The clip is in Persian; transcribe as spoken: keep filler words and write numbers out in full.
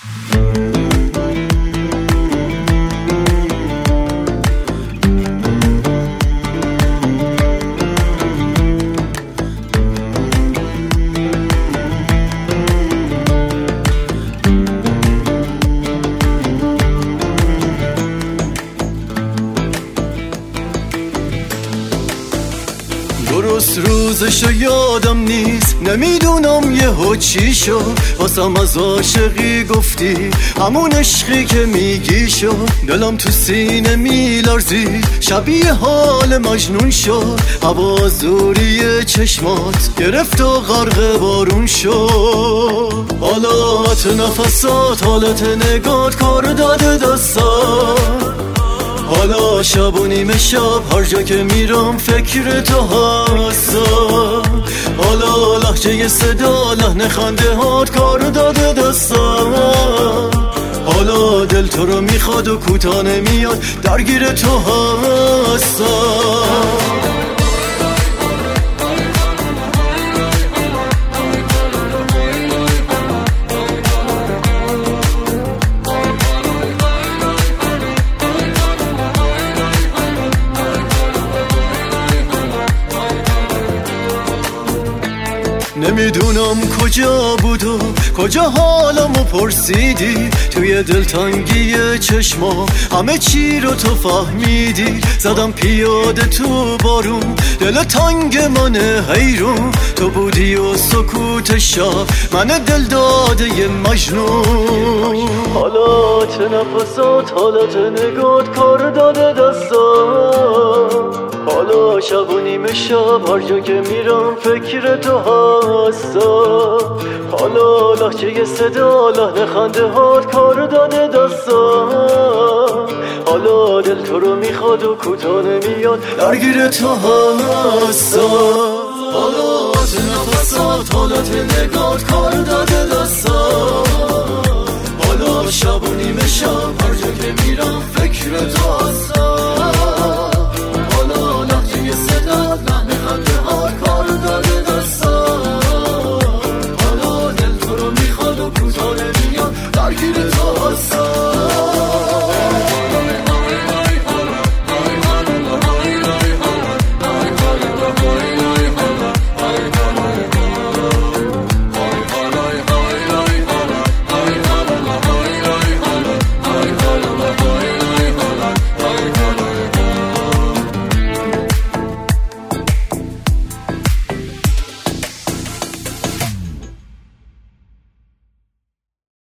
درست روزشو یادم نیست، نمیدونم یهو چی شد، واسم از عاشقی گفتی همون عشقی که میگی شد. دلم تو سینه میلرزید، شبیه حال مجنون شد، هوا زوری چشمات گرفت و غرق بارون شد. حالات نفسات، حالت نگات کار داده دستات. حالا شب و نیمه شب هر جا که میرم فکر تو هستم. حالا لحجه صدا لحن خنده هات کار داده دستم. حالا دل تو رو میخواد و کوتاه نمیاد، درگیر تو هستم. نمیدونم کجا بود و کجا حالمو پرسیدی، توی دلتنگی چشما همه چی رو تو فهمیدی. زدم پیاده تو بارون، دل تنگ من حیرون، تو بودی و سکوت شب من دل داده مجنون. حالات نفسات، حالت نگات کار داده دستم. حالا شب و نیمه شب هر جا که میرم فکر تو هستم. حالا لحجه صدا لحن خنده هات کار داده دستم. حالا دل تو رو میخواد و کوتاه نمیاد، درگیر تو هستم. حالات نفسات، حالت نگات کار داده دستم. حالا شب و نیمه شب هر جا که میرم فکر تو